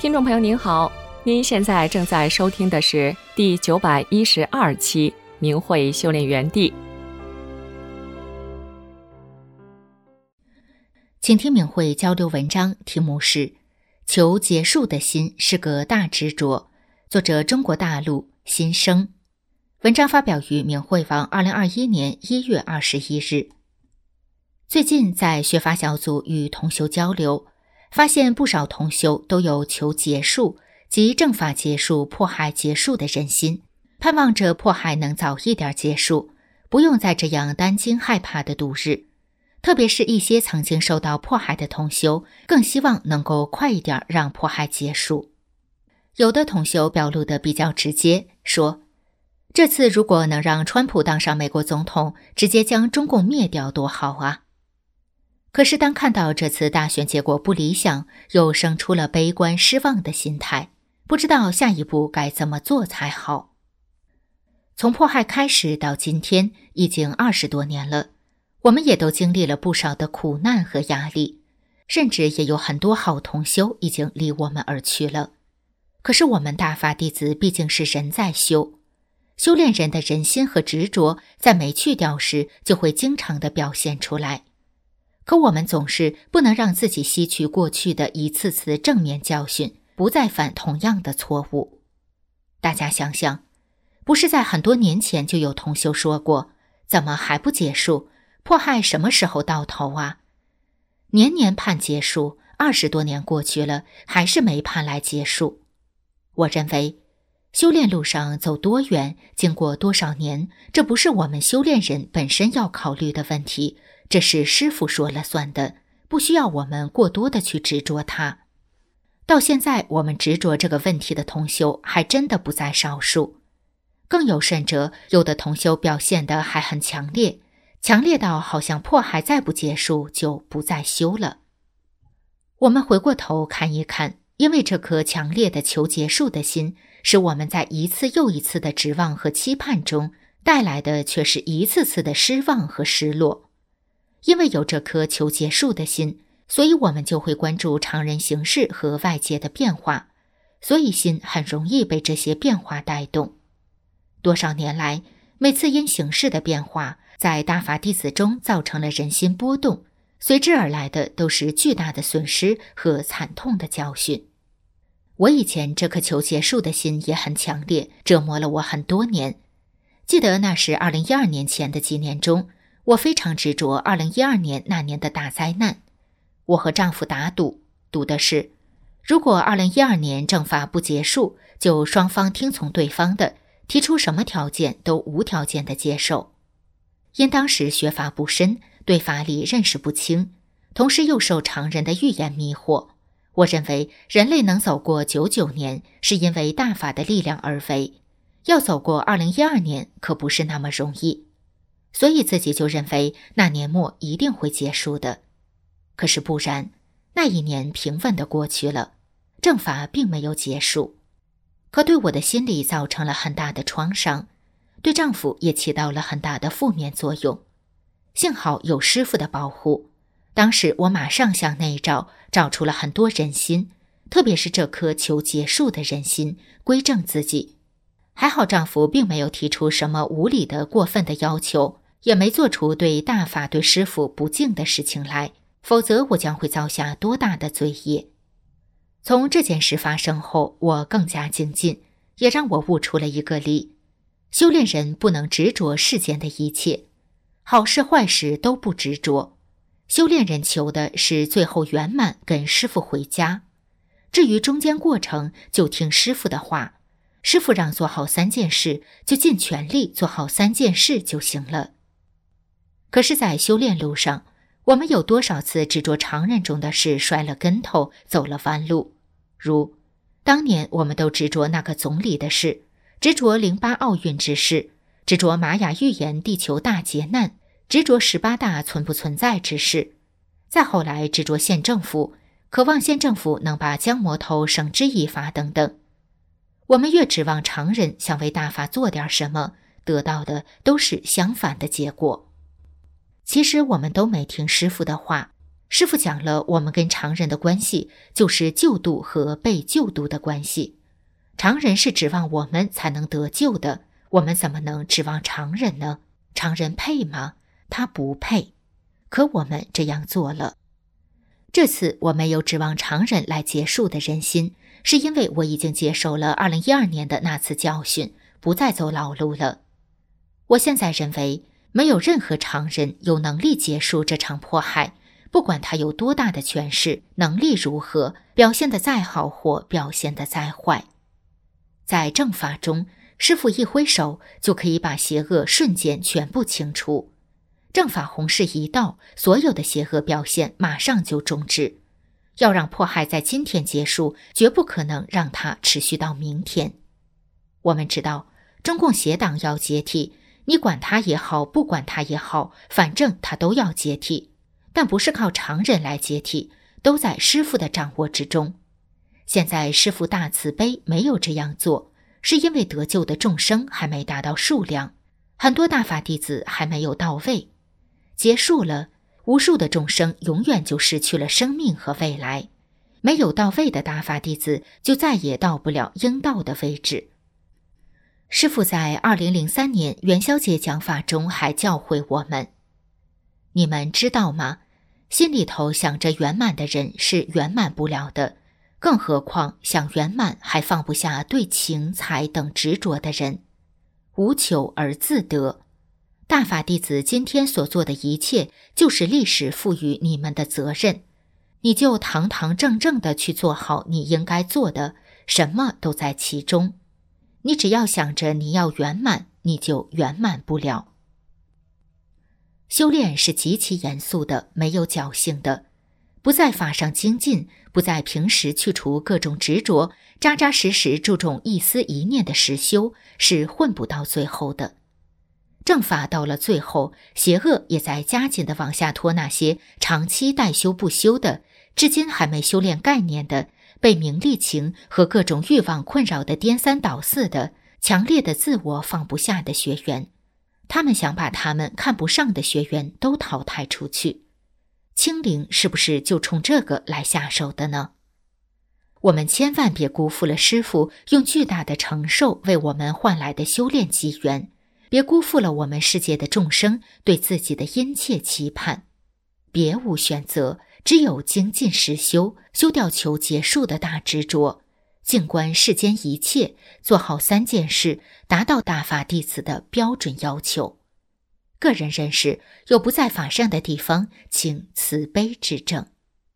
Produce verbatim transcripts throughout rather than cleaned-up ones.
听众朋友您好，您现在正在收听的是第九百一十二期明慧修炼园地。 请听明慧交流文章，题目是求结束的心是个大执着，作者中国大陆新生。文章发表于明慧网二零二一年一月二十一日。最近在学法小组与同修交流，发现不少同修都有求结束及正法结束、迫害结束的人心，盼望着迫害能早一点结束，不用再这样担惊害怕的度日。特别是一些曾经受到迫害的同修，更希望能够快一点让迫害结束。有的同修表露得比较直接，说这次如果能让川普当上美国总统，直接将中共灭掉多好啊！可是当看到这次大选结果不理想，又生出了悲观失望的心态，不知道下一步该怎么做才好。从迫害开始到今天，已经二十多年了，我们也都经历了不少的苦难和压力，甚至也有很多好同修已经离我们而去了。可是我们大法弟子毕竟是人在修，修炼人的人心和执着，在没去掉时就会经常地表现出来。可我们总是不能让自己吸取过去的一次次正面教训，不再犯同样的错误。大家想想，不是在很多年前就有同修说过，怎么还不结束？迫害什么时候到头啊？年年盼结束，二十多年过去了，还是没盼来结束。我认为，修炼路上走多远，经过多少年，这不是我们修炼人本身要考虑的问题，这是师父说了算的，不需要我们过多的去执着它。到现在，我们执着这个问题的同修还真的不在少数。更有甚者，有的同修表现得还很强烈，强烈到好像迫害再不结束就不再修了。我们回过头看一看，因为这颗强烈的求结束的心，使我们在一次又一次的指望和期盼中，带来的却是一次次的失望和失落。因为有这颗求结束的心，所以我们就会关注常人形势和外界的变化，所以心很容易被这些变化带动。多少年来，每次因形势的变化，在大法弟子中造成了人心波动，随之而来的都是巨大的损失和惨痛的教训。我以前这颗求结束的心也很强烈，折磨了我很多年。记得那是二零一二年前的几年中，我非常执着二零一二年那年的大灾难。我和丈夫打赌，赌的是如果二零一二年正法不结束，就双方听从对方的，提出什么条件都无条件的接受。因当时学法不深，对法理认识不清，同时又受常人的预言迷惑，我认为人类能走过九九年，是因为大法的力量而为，要走过二零一二年可不是那么容易，所以自己就认为那年末一定会结束的。可是不然，那一年平稳地过去了，正法并没有结束，可对我的心理造成了很大的创伤，对丈夫也起到了很大的负面作用。幸好有师父的保护，当时我马上向内照，找出了很多人心，特别是这颗求结束的人心，归正自己。还好丈夫并没有提出什么无理的过分的要求，也没做出对大法对师父不敬的事情来，否则我将会造下多大的罪业。从这件事发生后，我更加精进，也让我悟出了一个理：修炼人不能执着世间的一切，好事坏事都不执着。修炼人求的是最后圆满跟师父回家，至于中间过程就听师父的话，师父让做好三件事，就尽全力做好三件事就行了。可是在修炼路上，我们有多少次执着常人中的事，摔了跟头，走了弯路。如当年我们都执着那个总理的事，执着零八奥运之事，执着玛雅预言地球大劫难，执着十八大存不存在之事，再后来执着县政府，渴望县政府能把江魔头绳之以法等等。我们越指望常人想为大法做点什么，得到的都是相反的结果。其实我们都没听师父的话， 师父讲了，我们跟常人的关系就是救度和被救度的关系。常人是指望我们才能得救的，我们怎么能指望常人呢？常人配吗？他不配。可我们这样做了。这次我没有指望常人来结束的人心，是因为我已经接受了二零一二年的那次教训，不再走老路了。我现在认为，没有任何常人有能力结束这场迫害，不管他有多大的权势，能力如何，表现得再好或表现得再坏。在正法中，师父一挥手就可以把邪恶瞬间全部清除。正法弘誓一到，所有的邪恶表现马上就终止。要让迫害在今天结束，绝不可能让它持续到明天。我们知道，中共邪党要解体，你管它也好，不管它也好，反正它都要解体。但不是靠常人来解体，都在师父的掌握之中。现在师父大慈悲没有这样做，是因为得救的众生还没达到数量，很多大法弟子还没有到位。结束了，无数的众生永远就失去了生命和未来。没有到位的大法弟子就再也到不了应到的位置。师父在二零零三年元宵节讲法中还教诲我们，你们知道吗？心里头想着圆满的人是圆满不了的，更何况想圆满还放不下对情财等执着的人。无求而自得。大法弟子今天所做的一切，就是历史赋予你们的责任，你就堂堂正正地去做好你应该做的，什么都在其中。你只要想着你要圆满，你就圆满不了。修炼是极其严肃的，没有侥幸的。不在法上精进，不在平时去除各种执着，扎扎实实注重一丝一念的实修，是混不到最后的。正法到了最后，邪恶也在加紧地往下拖那些长期待修不修的，至今还没修炼概念的，被名利情和各种欲望困扰的颠三倒四的，强烈的自我放不下的学员。他们想把他们看不上的学员都淘汰出去。清零是不是就冲这个来下手的呢？我们千万别辜负了师父用巨大的承受为我们换来的修炼机缘，别辜负了我们世界的众生对自己的殷切期盼。别无选择，只有精进实修，修掉求结束的大执着，静观世间一切，做好三件事，达到大法弟子的标准要求。个人认识有不在法上的地方，请慈悲指正。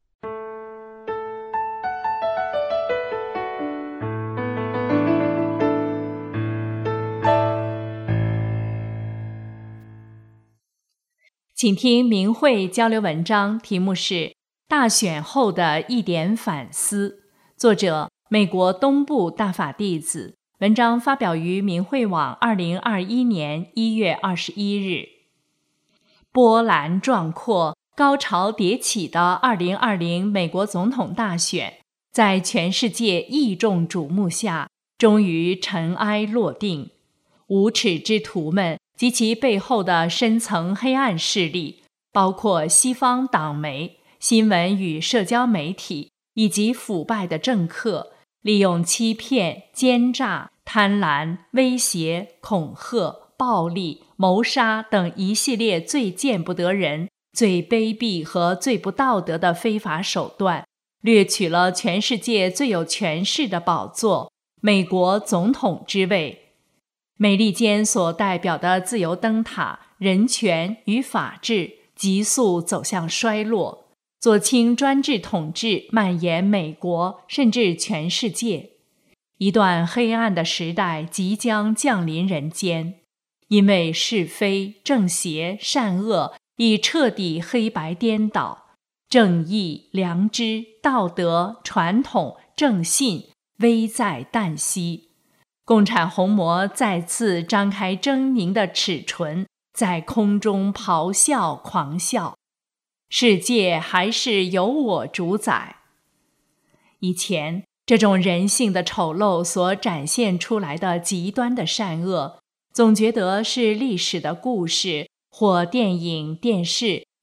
请听明慧交流文章，题目是大选后的一点反思，作者美国东部大法弟子，文章发表于明慧网二零二一年一月二十一日。波澜壮阔、高潮迭起的二零二零美国总统大选，在全世界亿众瞩目下，终于尘埃落定。无耻之徒们及其背后的深层黑暗势力，包括西方党媒、新闻与社交媒体以及腐败的政客，利用欺骗、奸诈、贪婪、威胁、恐吓、暴力、谋杀等一系列最见不得人、最卑鄙和最不道德的非法手段，掠取了全世界最有权势的宝座——美国总统之位。美利坚所代表的自由灯塔、人权与法治急速走向衰落，左倾专制统治蔓延美国，甚至全世界。一段黑暗的时代即将降临人间，因为是非、正邪、善恶已彻底黑白颠倒，正义、良知、道德、传统、正信危在旦夕。共产红魔再次张开狰狞的齿唇，在空中咆哮狂笑。世界还是由我主宰。以前，这种人性的丑陋所展现出来的极端的善恶，总觉得是历史的故事或电影、电视、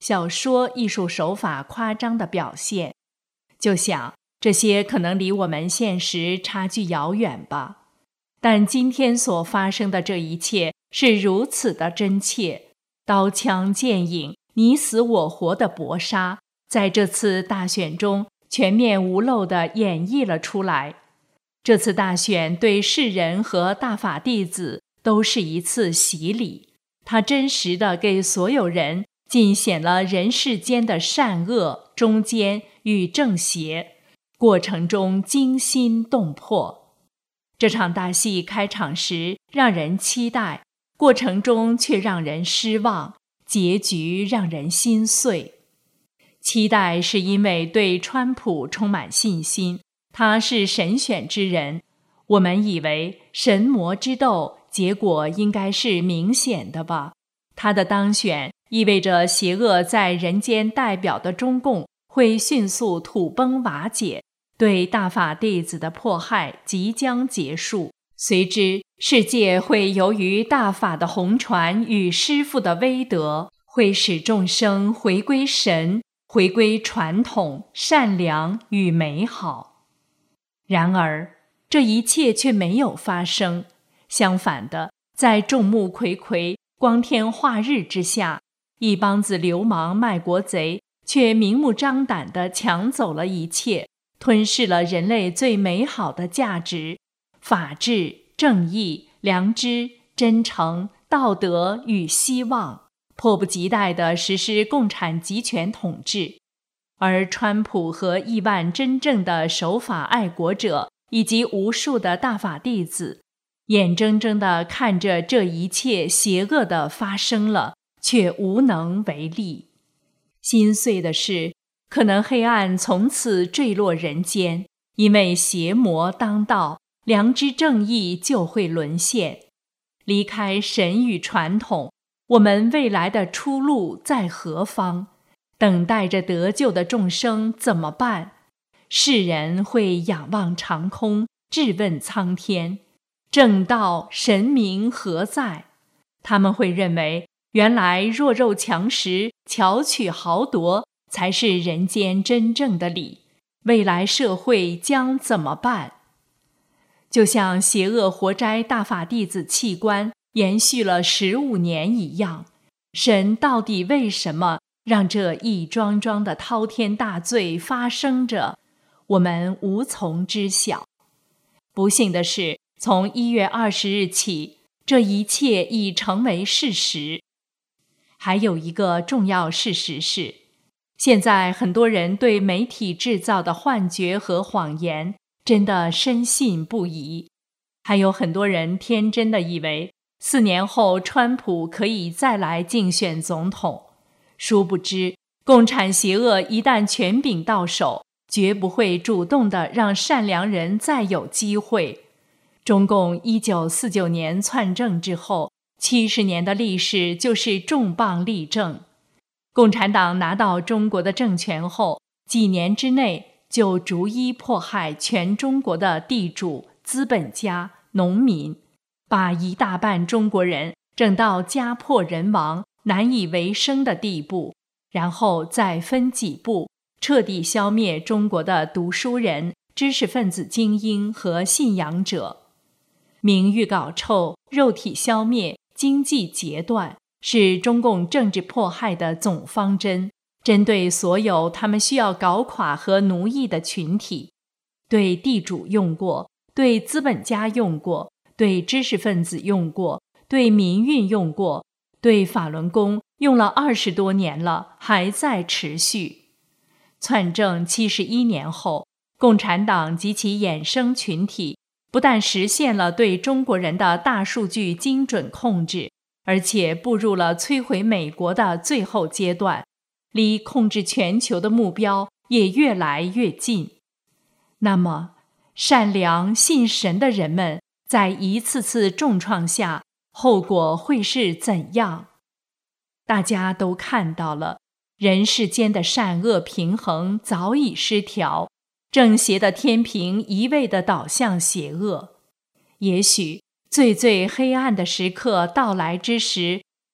小说艺术手法夸张的表现。就想这些可能离我们现实差距遥远吧。但今天所发生的这一切是如此的真切，刀枪剑影、你死我活的搏杀，在这次大选中全面无漏地演绎了出来。这次大选对世人和大法弟子都是一次洗礼，它真实地给所有人尽显了人世间的善恶、中间与正邪，过程中惊心动魄。这场大戏开场时让人期待，过程中却让人失望，结局让人心碎。期待是因为对川普充满信心，他是神选之人，我们以为神魔之斗结果应该是明显的吧。他的当选意味着邪恶在人间代表的中共会迅速土崩瓦解，对大法弟子的迫害即将结束，随之世界会由于大法的红传与师父的威德，会使众生回归神，回归传统、善良与美好。然而这一切却没有发生，相反的，在众目睽睽、光天化日之下，一帮子流氓卖国贼却明目张胆地抢走了一切，吞噬了人类最美好的价值：法治、正义、良知、真诚、道德与希望，迫不及待地实施共产集权统治。而川普和亿万真正的守法爱国者以及无数的大法弟子，眼睁睁地看着这一切邪恶的发生了，却无能为力。心碎的是，可能黑暗从此坠落人间，因为邪魔当道，良知正义就会沦陷。离开神与传统，我们未来的出路在何方？等待着得救的众生怎么办？世人会仰望长空，质问苍天：正道神明何在？他们会认为，原来弱肉强食、巧取豪夺才是人间真正的理。未来社会将怎么办？就像邪恶活摘大法弟子器官延续了十五年一样，神到底为什么让这一桩桩的滔天大罪发生着？我们无从知晓。不幸的是，从一月二十日起，这一切已成为事实。还有一个重要事实是，现在很多人对媒体制造的幻觉和谎言真的深信不疑。还有很多人天真的以为，四年后川普可以再来竞选总统。殊不知，共产邪恶一旦权柄到手，绝不会主动地让善良人再有机会。中共一九四九年篡政之后，七十年的历史就是重磅例证。共产党拿到中国的政权后，几年之内就逐一迫害全中国的地主、资本家、农民，把一大半中国人整到家破人亡、难以为生的地步，然后再分几步，彻底消灭中国的读书人、知识分子精英和信仰者。名誉搞臭，肉体消灭，经济截断，是中共政治迫害的总方针，针对所有他们需要搞垮和奴役的群体。对地主用过，对资本家用过，对知识分子用过，对民运用过，对法轮功用了二十多年了，还在持续。篡政七十一年后，共产党及其衍生群体不但实现了对中国人的大数据精准控制，而且步入了摧毁美国的最后阶段，离控制全球的目标也越来越近。那么，善良信神的人们在一次次重创下，后果会是怎样？大家都看到了，人世间的善恶平衡早已失调，正邪的天平一味地倒向邪恶。也许最最黑暗的时刻到来之时，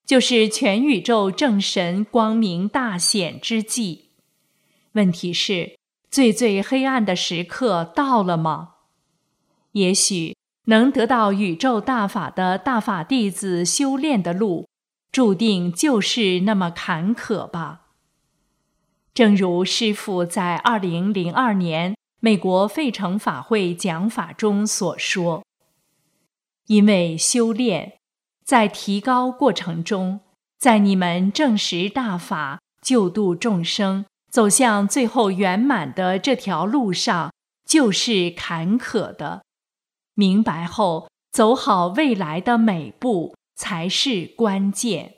就是全宇宙正神光明大显之际。问题是，最最黑暗的时刻到了吗？也许能得到宇宙大法的大法弟子修炼的路，注定就是那么坎坷吧。正如师父在二零零二年美国费城法会讲法中所说，因为修炼，在提高过程中，在你们证实大法、救度众生、走向最后圆满的这条路上，就是坎坷的。明白后，走好未来的每步才是关键。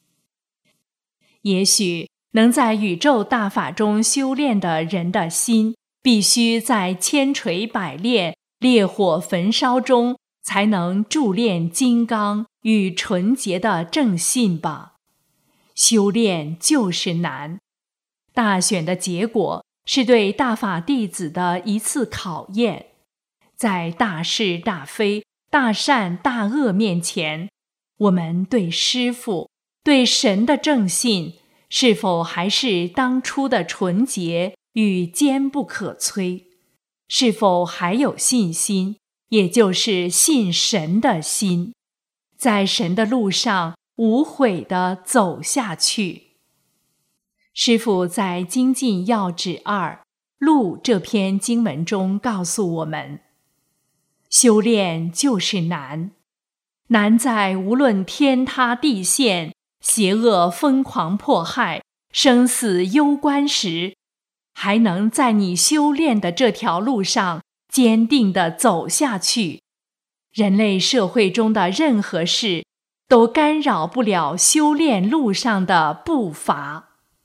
也许能在宇宙大法中修炼的人的心，必须在千锤百炼、烈火焚烧中，才能铸炼金刚与纯洁的正信吧。修炼就是难。大选的结果是对大法弟子的一次考验。在大是大非、大善大恶面前，我们对师父、对神的正信，是否还是当初的纯洁与坚不可摧？是否还有信心，也就是信神的心，在神的路上无悔地走下去？师父在《精进要旨二路》这篇经文中告诉我们，修炼就是难，难在无论天塌地陷、邪恶疯狂迫害、生死攸关时，还能在你修炼的这条路上坚定地走下去。人类社会中的任何事都干扰不了修炼路上的步伐。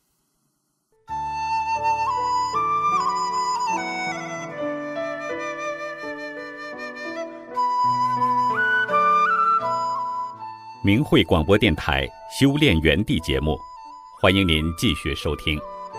明慧广播电台修炼园地节目，欢迎您继续收听。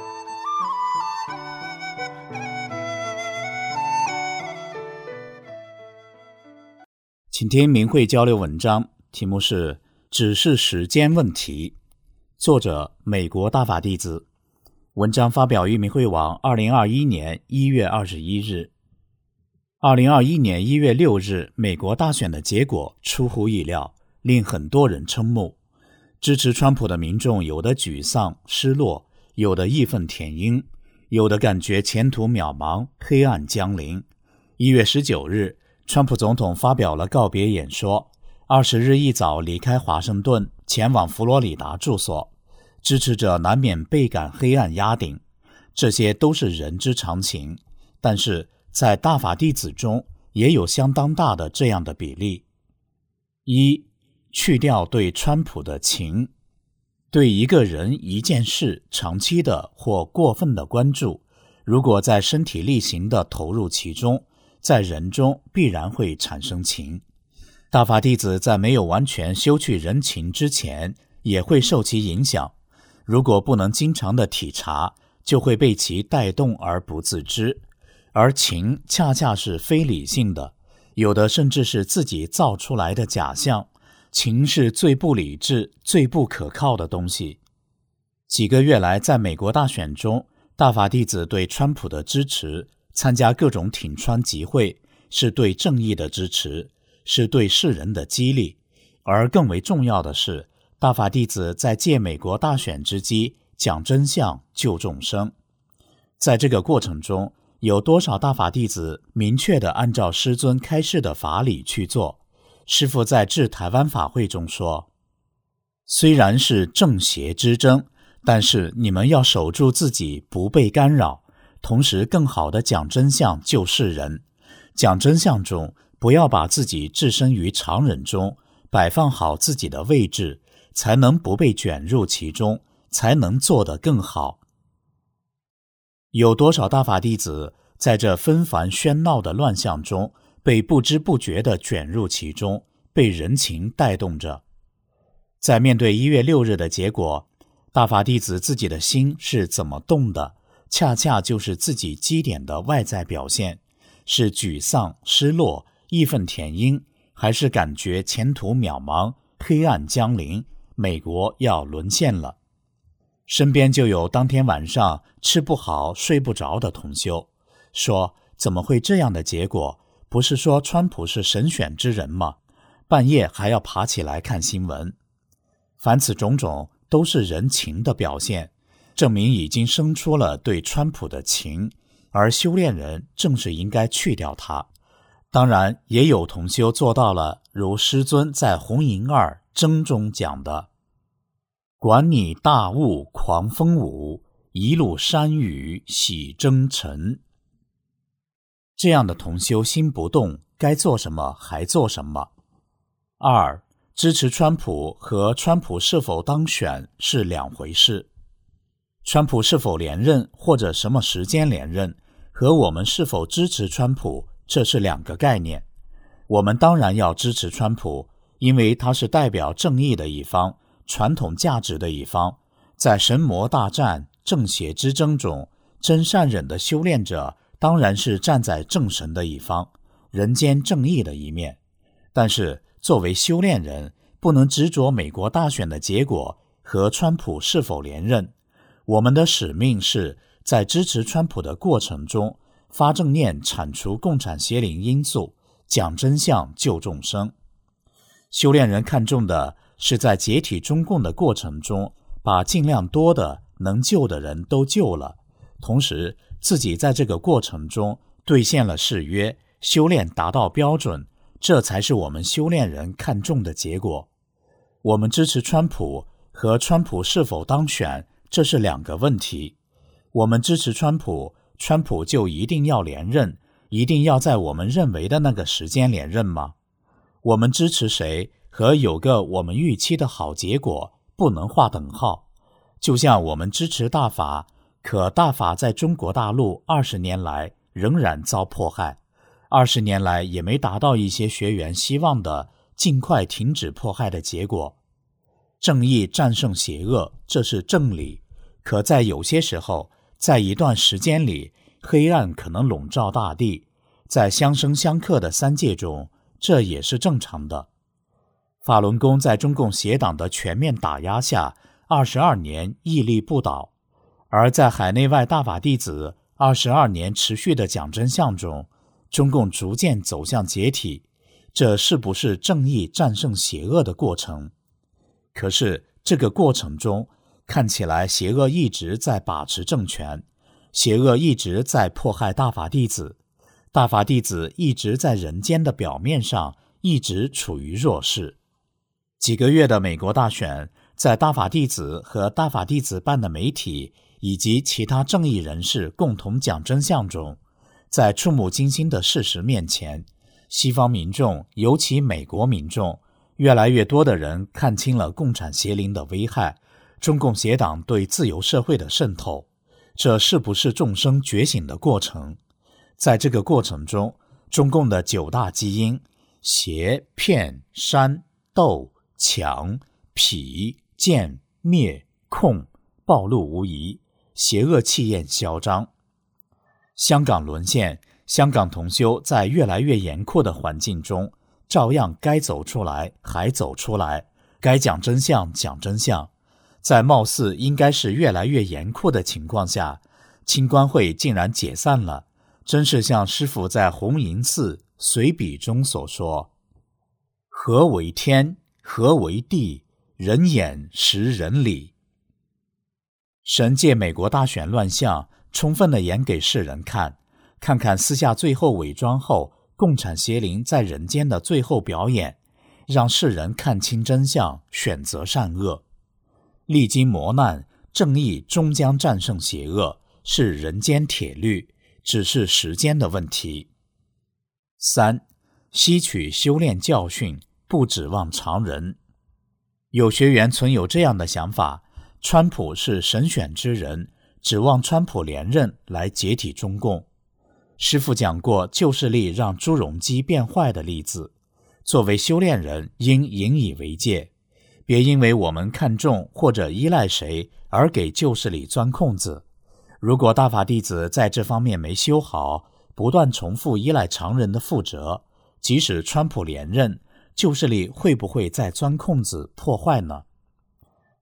请听明慧交流文章，题目是只是时间问题，作者美国大法弟子，文章发表于明慧网二零二一年一月二十一日。二零二一年一月六日，美国大选的结果出乎意料，令很多人瞠目。支持川普的民众有的沮丧失落，有的义愤填膺，有的感觉前途渺茫，黑暗将临。一月十九日，川普总统发表了告别演说，二十日一早离开华盛顿，前往佛罗里达住所。支持者难免倍感黑暗压顶，这些都是人之常情，但是在大法弟子中也有相当大的这样的比例。一、去掉对川普的情。对一个人一件事长期的或过分的关注，如果在身体力行的投入其中，在人中必然会产生情。大法弟子在没有完全修去人情之前，也会受其影响。如果不能经常的体察，就会被其带动而不自知。而情恰恰是非理性的，有的甚至是自己造出来的假象。情是最不理智、最不可靠的东西。几个月来，在美国大选中，大法弟子对川普的支持，参加各种挺川集会，是对正义的支持，是对世人的激励。而更为重要的是，大法弟子在借美国大选之机，讲真相、救众生。在这个过程中，有多少大法弟子明确地按照师尊开示的法理去做？师父在致台湾法会中说，虽然是正邪之争，但是你们要守住自己不被干扰，同时更好地讲真相救世人。讲真相中，不要把自己置身于常人中，摆放好自己的位置，才能不被卷入其中，才能做得更好。有多少大法弟子在这纷繁喧闹的乱象中，被不知不觉地卷入其中，被人情带动着。在面对一月六日的结果，大法弟子自己的心是怎么动的，恰恰就是自己基点的外在表现，是沮丧、失落、义愤填膺，还是感觉前途渺茫、黑暗将临， 美国要沦陷了。身边就有当天晚上吃不好睡不着的同修，说怎么会这样的结果？不是说川普是神选之人吗？半夜还要爬起来看新闻。凡此种种都是人情的表现，证明已经生出了对川普的情，而修炼人正是应该去掉它。当然也有同修做到了如师尊在红银二征中讲的，管你大雾狂风舞，一路山雨喜征尘。这样的同修心不动，该做什么还做什么。二，支持川普和川普是否当选是两回事。川普是否连任或者什么时间连任，和我们是否支持川普，这是两个概念。我们当然要支持川普，因为他是代表正义的一方，传统价值的一方，在神魔大战、正邪之争中，真善忍的修炼者当然是站在正神的一方，人间正义的一面。但是作为修炼人，不能执着美国大选的结果和川普是否连任。我们的使命是在支持川普的过程中，发正念，铲除共产邪灵因素，讲真相，救众生。修炼人看重的是在解体中共的过程中，把尽量多的能救的人都救了，同时自己在这个过程中兑现了誓约，修炼达到标准，这才是我们修炼人看重的结果。我们支持川普和川普是否当选，这是两个问题。我们支持川普，川普就一定要连任，一定要在我们认为的那个时间连任吗？我们支持谁和有个我们预期的好结果不能划等号。就像我们支持大法，可大法在中国大陆二十年来仍然遭迫害，二十年来也没达到一些学员希望的尽快停止迫害的结果。正义战胜邪恶，这是正理，可在有些时候，在一段时间里，黑暗可能笼罩大地，在相生相克的三界中，这也是正常的。法轮功在中共邪党的全面打压下，二十二年屹立不倒，而在海内外大法弟子二十二年持续的讲真相中，中共逐渐走向解体，这是不是正义战胜邪恶的过程？可是这个过程中，看起来邪恶一直在把持政权，邪恶一直在迫害大法弟子，大法弟子一直在人间的表面上一直处于弱势。几个月的美国大选，在大法弟子和大法弟子办的媒体以及其他正义人士共同讲真相中，在触目惊心的事实面前，西方民众，尤其美国民众，越来越多的人看清了共产邪灵的危害，中共邪党对自由社会的渗透，这是不是众生觉醒的过程？在这个过程中，中共的九大基因邪、骗、煽、斗、抢、痞、见、灭、控暴露无遗，邪恶气焰嚣张。香港沦陷，香港同修在越来越严酷的环境中，照样该走出来还走出来，该讲真相讲真相。在貌似应该是越来越严酷的情况下，清官会竟然解散了，真是像师父在红银寺随笔中所说，何为天，何为地，人眼识人理。神借美国大选乱象，充分地演给世人看，看看撕下最后伪装后共产邪灵在人间的最后表演，让世人看清真相，选择善恶。历经磨难，正义终将战胜邪恶，是人间铁律，只是时间的问题。三，吸取修炼教训，不指望常人。有学员存有这样的想法，川普是神选之人，指望川普连任来解体中共。师父讲过旧势力让朱镕基变坏的例子，作为修炼人应引以为戒，别因为我们看重或者依赖谁而给旧势力钻空子。如果大法弟子在这方面没修好，不断重复依赖常人的覆辙，即使川普连任，旧势力会不会再钻空子破坏呢？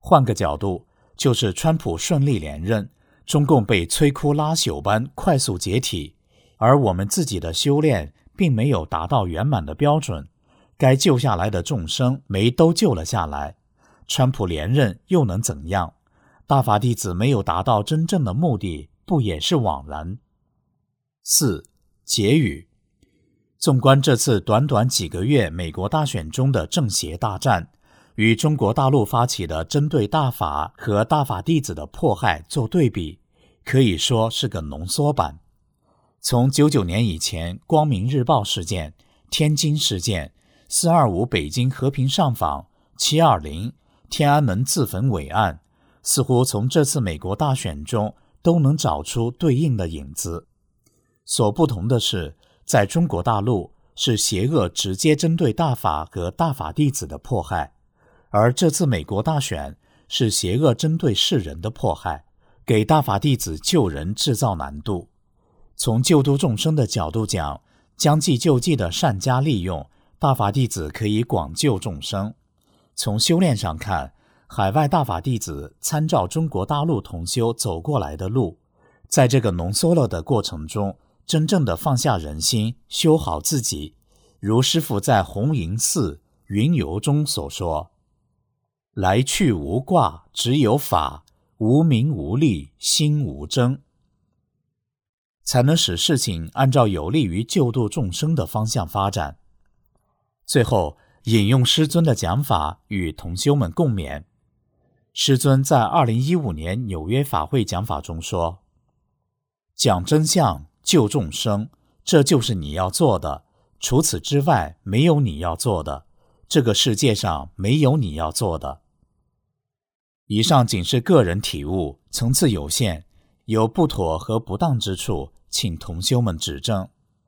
换个角度，就是川普顺利连任，中共被摧枯拉朽般快速解体，而我们自己的修炼并没有达到圆满的标准，该救下来的众生没都救了下来。川普连任又能怎样？大法弟子没有达到真正的目的，不也是枉然？四、结语。纵观这次短短几个月美国大选中的正邪大战，与中国大陆发起的针对大法和大法弟子的迫害做对比，可以说是个浓缩版。从九九年以前光明日报事件、天津事件、四二五北京和平上访、七二零、天安门自焚伟案，似乎从这次美国大选中都能找出对应的影子。所不同的是，在中国大陆是邪恶直接针对大法和大法弟子的迫害，而这次美国大选是邪恶针对世人的迫害，给大法弟子救人制造难度。从救度众生的角度讲，将计就计的善加利用，大法弟子可以广救众生。从修炼上看，海外大法弟子参照中国大陆同修走过来的路，在这个浓缩了的过程中，真正的放下人心，修好自己。如师父在红银寺云游中所说，来去无挂，只有法，无名无利，心无争，才能使事情按照有利于救度众生的方向发展。最后引用师尊的讲法与同修们共勉。师尊在二零一五年纽约法会讲法中说，讲真相，救众生，这就是你要做的，除此之外没有你要做的，这个世界上没有你要做的。以上仅是个人体悟，层次有限，有不妥和不当之处，请同修们指正。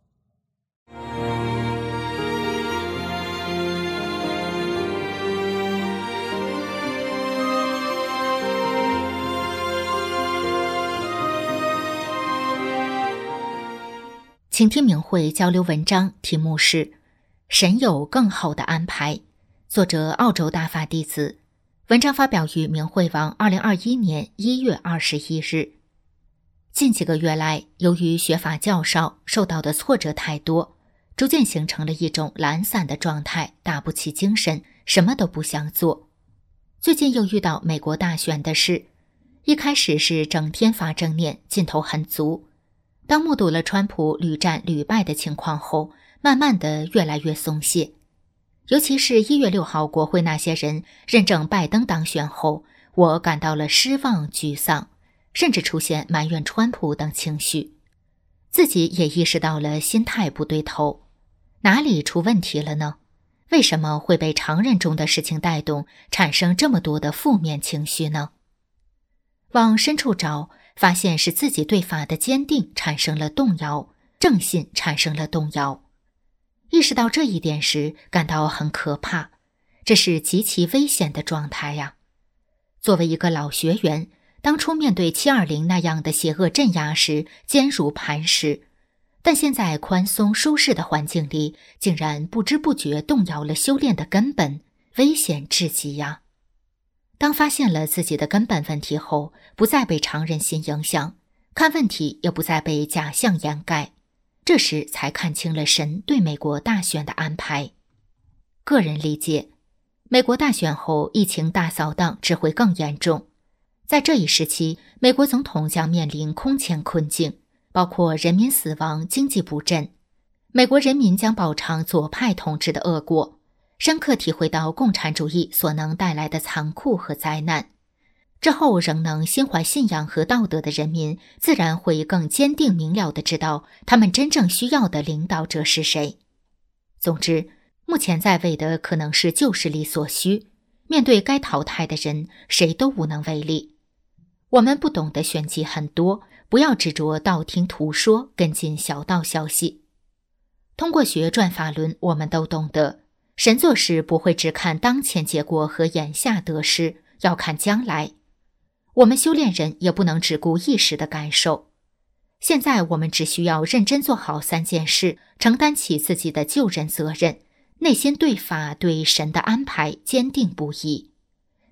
请听明慧交流文章，题目是《神有更好的安排》，作者澳洲大法弟子。文章发表于明慧网二零二一年一月二十一日。近几个月来，由于学法较少，受到的挫折太多，逐渐形成了一种懒散的状态，打不起精神，什么都不想做。最近又遇到美国大选的事，一开始是整天发正念，劲头很足。当目睹了川普屡战屡败的情况后，慢慢的越来越松懈。尤其是一月六号国会那些人认证拜登当选后，我感到了失望、沮丧，甚至出现埋怨川普等情绪。自己也意识到了心态不对头，哪里出问题了呢？为什么会被常人中的事情带动，产生这么多的负面情绪呢？往深处找，发现是自己对法的坚定产生了动摇，正信产生了动摇。意识到这一点时，感到很可怕，这是极其危险的状态呀。作为一个老学员，当初面对七二零那样的邪恶镇压时，坚如磐石，但现在宽松舒适的环境里，竟然不知不觉动摇了修炼的根本，危险至极呀。当发现了自己的根本问题后，不再被常人心影响，看问题也不再被假象掩盖，这时才看清了神对美国大选的安排。个人理解，美国大选后疫情大扫荡只会更严重。在这一时期，美国总统将面临空前困境，包括人民死亡、经济不振。美国人民将饱尝左派统治的恶果，深刻体会到共产主义所能带来的残酷和灾难。之后仍能心怀信仰和道德的人民，自然会更坚定明了地知道他们真正需要的领导者是谁。总之，目前在位的可能是旧势力所需，面对该淘汰的人，谁都无能为力。我们不懂的玄机很多，不要执着道听途说，跟进小道消息。通过学转法轮，我们都懂得，神做事不会只看当前结果和眼下得失，要看将来。我们修炼人也不能只顾一时的感受。现在我们只需要认真做好三件事，承担起自己的救人责任，内心对法对神的安排坚定不移。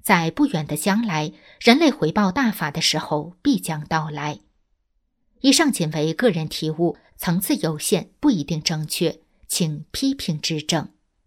在不远的将来，人类回报大法的时候必将到来。以上仅为个人体悟，层次有限，不一定正确，请批评指正。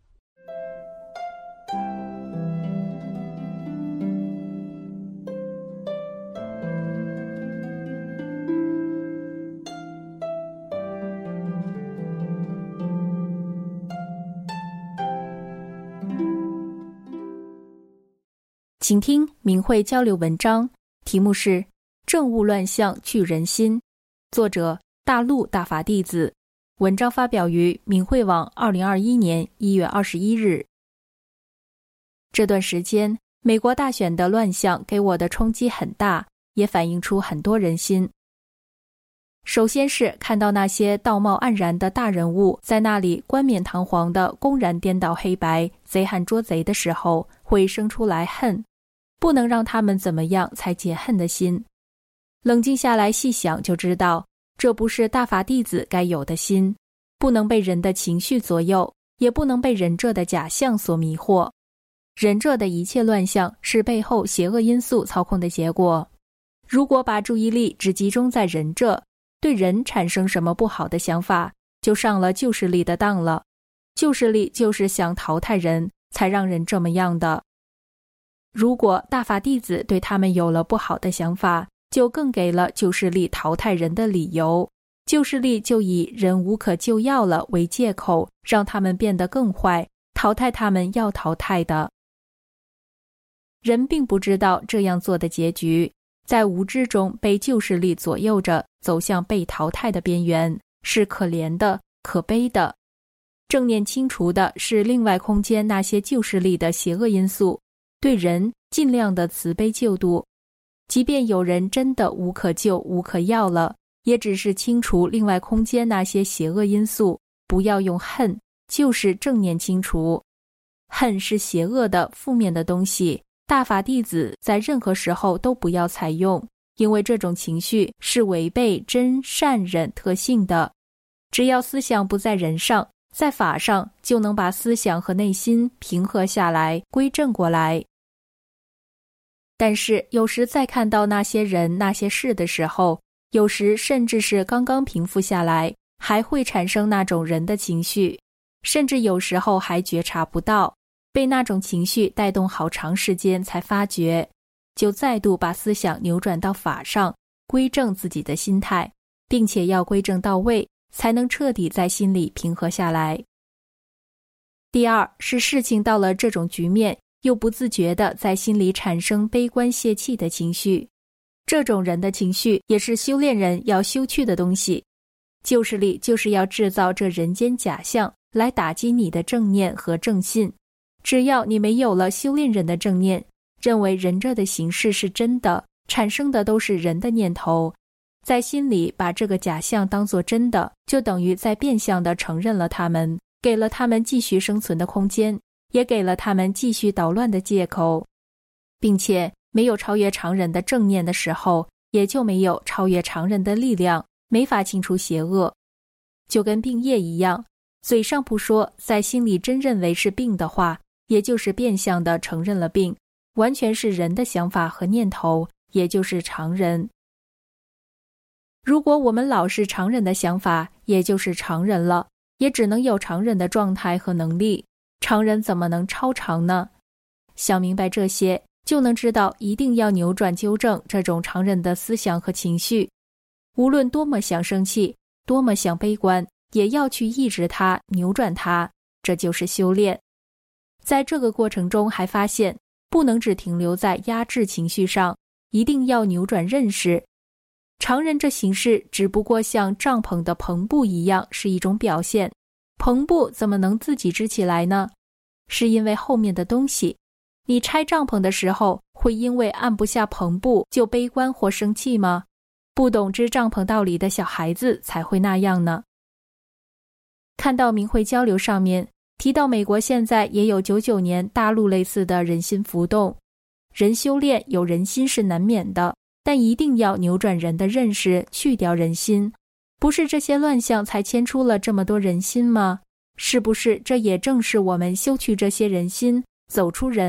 请听明慧交流文章，题目是《政务乱象聚人心》，作者大陆大法弟子，文章发表于明慧网二零二一年一月二十一日。这段时间，美国大选的乱象给我的冲击很大，也反映出很多人心。首先是看到那些道貌岸然的大人物在那里冠冕堂皇的公然颠倒黑白、贼喊捉贼的时候，会生出来恨，不能让他们怎么样才解恨的心。冷静下来细想就知道，这不是大法弟子该有的心，不能被人的情绪左右，也不能被人这的假象所迷惑。人这的一切乱象是背后邪恶因素操控的结果。如果把注意力只集中在人这，对人产生什么不好的想法，就上了旧势力的当了。旧势力就是想淘汰人，才让人这么样的。如果大法弟子对他们有了不好的想法，就更给了旧势力淘汰人的理由。旧势力就以人无可救药了为借口，让他们变得更坏，淘汰他们要淘汰的。人并不知道这样做的结局，在无知中被旧势力左右着，走向被淘汰的边缘，是可怜的、可悲的。正念清除的是另外空间那些旧势力的邪恶因素，对人尽量的慈悲救度。即便有人真的无可救、无可要了，也只是清除另外空间那些邪恶因素，不要用恨，就是正念清除。恨是邪恶的、负面的东西，大法弟子在任何时候都不要采用，因为这种情绪是违背真善忍特性的。只要思想不在人上，在法上，就能把思想和内心平和下来，归正过来。但是有时在看到那些人那些事的时候，有时甚至是刚刚平复下来，还会产生那种人的情绪，甚至有时候还觉察不到，被那种情绪带动好长时间才发觉，就再度把思想扭转到法上，归正自己的心态，并且要归正到位，才能彻底在心里平和下来。第二是事情到了这种局面，又不自觉地在心里产生悲观泄气的情绪，这种人的情绪也是修炼人要修去的东西。旧势力就是要制造这人间假象，来打击你的正念和正信。只要你没有了修炼人的正念，认为人这的形式是真的，产生的都是人的念头，在心里把这个假象当作真的，就等于在变相地承认了他们，给了他们继续生存的空间，也给了他们继续捣乱的借口。并且没有超越常人的正念的时候，也就没有超越常人的力量，没法清除邪恶。就跟病业一样，嘴上不说，在心里真认为是病的话，也就是变相地承认了病，完全是人的想法和念头，也就是常人。如果我们老是常人的想法，也就是常人了，也只能有常人的状态和能力，常人怎么能超常呢？想明白这些，就能知道一定要扭转纠正这种常人的思想和情绪。无论多么想生气，多么想悲观，也要去抑制它，扭转它，这就是修炼。在这个过程中还发现，不能只停留在压制情绪上，一定要扭转认识。常人这形式只不过像帐篷的篷布一样，是一种表现。篷布怎么能自己支起来呢？是因为后面的东西。你拆帐篷的时候，会因为按不下篷布就悲观或生气吗？不懂织帐篷道理的小孩子才会那样呢。看到明慧交流上面提到，美国现在也有九九年大陆类似的人心浮动。人修炼有人心是难免的，但一定要扭转人的认识，去掉人心。不是这些乱象才牵出了这么多人心吗？是不是这也正是我们修去这些人心，走出人，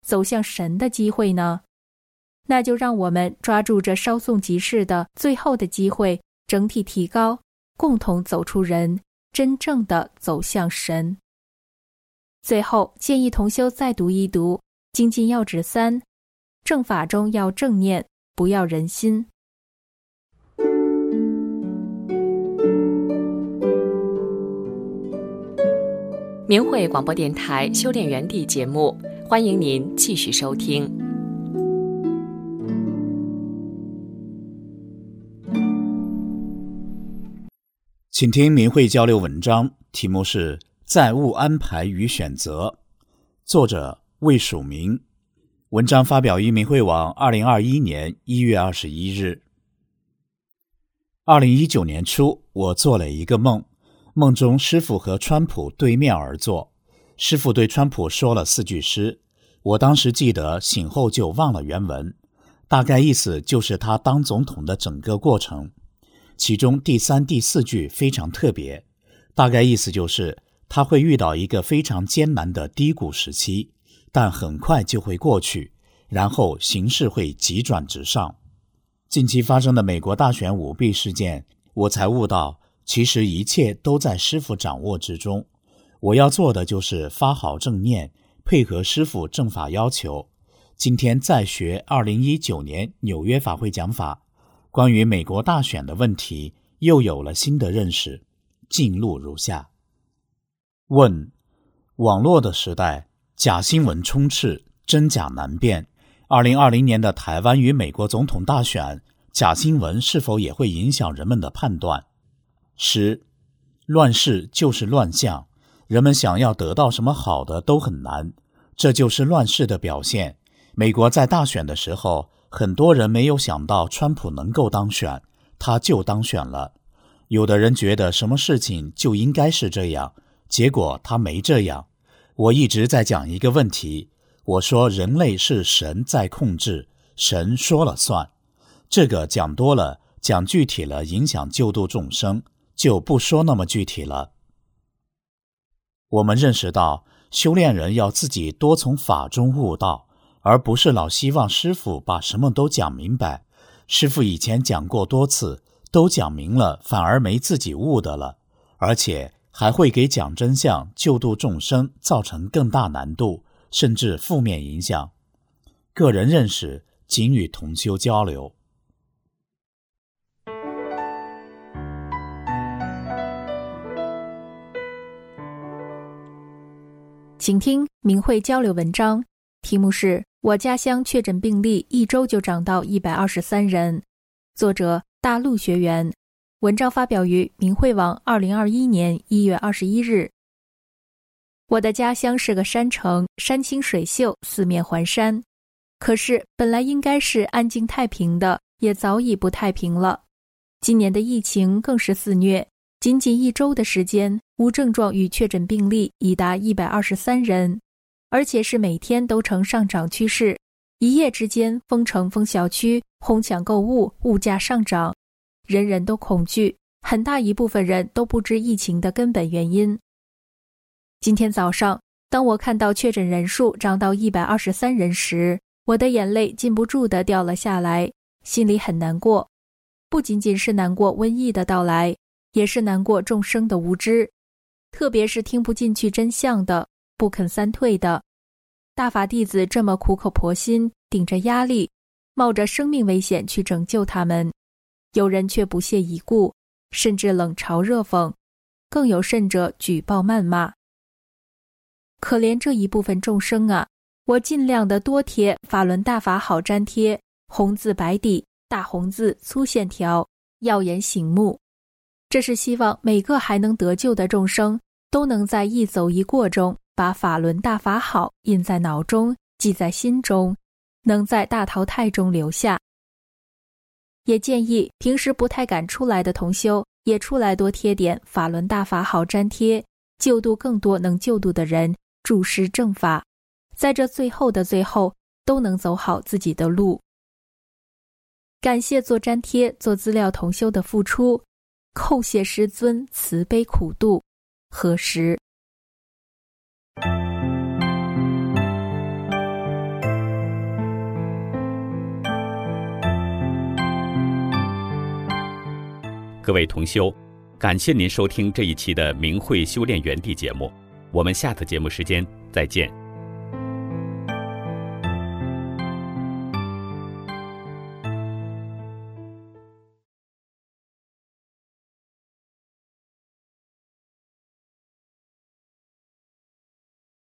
走向神的机会呢？那就让我们抓住这稍纵即逝的最后的机会，整体提高，共同走出人，真正的走向神。最后建议同修再读一读《精进要旨三》，正法中要正念，不要人心。 明慧广播电台修炼园地节目，欢迎您继续收听。 请听明慧交流文章，题目是债务安排与选择，作者魏曙明。文章发表于明慧网二零二一年一月二十一日。二零一九年初，我做了一个梦，梦中师父和川普对面而坐，师父对川普说了四句诗，我当时记得，醒后就忘了原文，大概意思就是他当总统的整个过程。其中第三、第四句非常特别，大概意思就是他会遇到一个非常艰难的低谷时期，但很快就会过去，然后形势会急转直上。近期发生的美国大选舞弊事件，我才悟到，其实一切都在师父掌握之中。我要做的就是发好正念，配合师父正法要求。今天再学二零一九年纽约法会讲法，关于美国大选的问题又有了新的认识。进入如下。问：网络的时代，假新闻充斥，真假难辨。二零二零年的台湾与美国总统大选，假新闻是否也会影响人们的判断？十，乱世就是乱象，人们想要得到什么好的都很难，这就是乱世的表现。美国在大选的时候，很多人没有想到川普能够当选，他就当选了。有的人觉得什么事情就应该是这样，结果他没这样。我一直在讲一个问题，我说人类是神在控制，神说了算。这个讲多了，讲具体了，影响救度众生，就不说那么具体了。我们认识到，修炼人要自己多从法中悟道，而不是老希望师父把什么都讲明白。师父以前讲过多次，都讲明了，反而没自己悟的了，而且还会给讲真相、救度众生造成更大难度，甚至负面影响。个人认识，仅与同修交流。 请听明慧交流文章，题目是我家乡确诊病例一周就涨到一百二十三人，作者大陆学员，文章发表于明慧网二零二一年一月二十一日。我的家乡是个山城，山清水秀，四面环山，可是本来应该是安静太平的，也早已不太平了。今年的疫情更是肆虐，仅仅一周的时间，无症状与确诊病例已达一百二十三人，而且是每天都呈上涨趋势。一夜之间，封城封小区，哄抢购物，物价上涨，人人都恐惧，很大一部分人都不知疫情的根本原因。今天早上，当我看到确诊人数涨到一百二十三人时，我的眼泪禁不住地掉了下来，心里很难过。不仅仅是难过瘟疫的到来，也是难过众生的无知，特别是听不进去真相的，不肯三退的。大法弟子这么苦口婆心，顶着压力，冒着生命危险去拯救他们，有人却不屑一顾，甚至冷嘲热讽，更有甚者举报谩骂。可怜这一部分众生啊，我尽量的多贴法轮大法好粘贴，红字白底，大红字粗线条，耀眼醒目。这是希望每个还能得救的众生都能在一走一过中把法轮大法好印在脑中，记在心中，能在大淘汰中留下。也建议平时不太敢出来的同修也出来多贴点法轮大法好粘贴，救度更多能救度的人，注施正法，在这最后的最后都能走好自己的路。感谢做粘贴做资料同修的付出，叩谢师尊慈悲苦度，何时？ 各位同修，感谢您收听这一期的明慧修炼园地节目，我们下次节目时间再见。